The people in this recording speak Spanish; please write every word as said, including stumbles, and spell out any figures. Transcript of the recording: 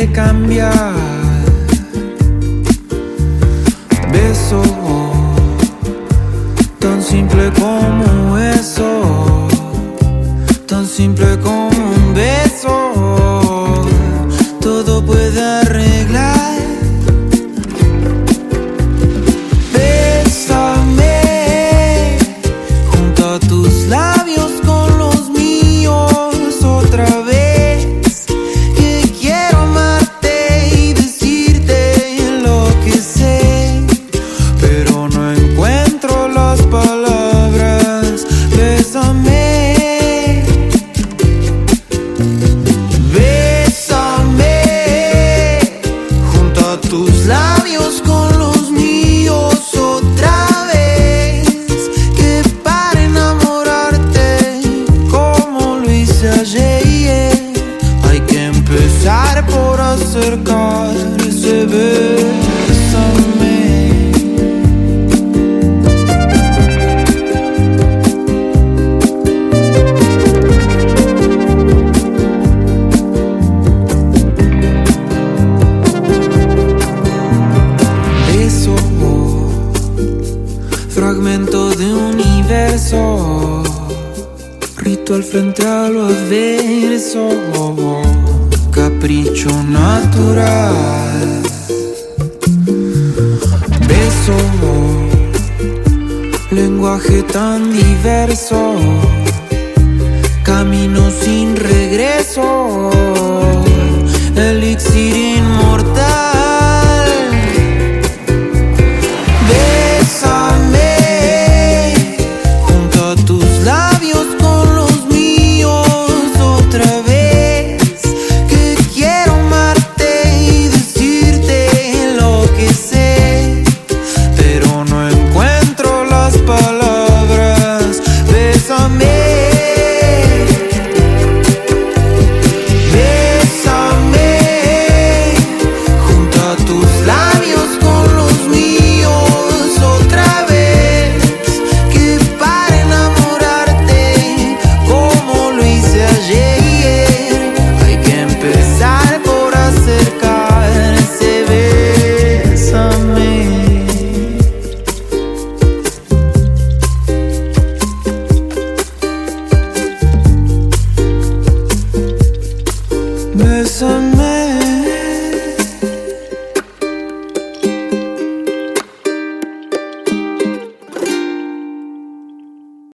quiere cambiar. Beso, tan simple como eso, tan simple como un beso, todo puede arreglar. Bésame junto a tus labios con los míos otra vez, que quiero amarte y decirte lo que sé, pero no encuentro las palabras. Bésame, bésame junto a tus labios con los míos otra vez, que para enamorarte como lo hice ayer hay que empezar por acercarse. Bésame. Beso, fragmento de universo, ritual frente a lo adverso, capricho natural. Beso, lenguaje tan diverso, camino sin regreso.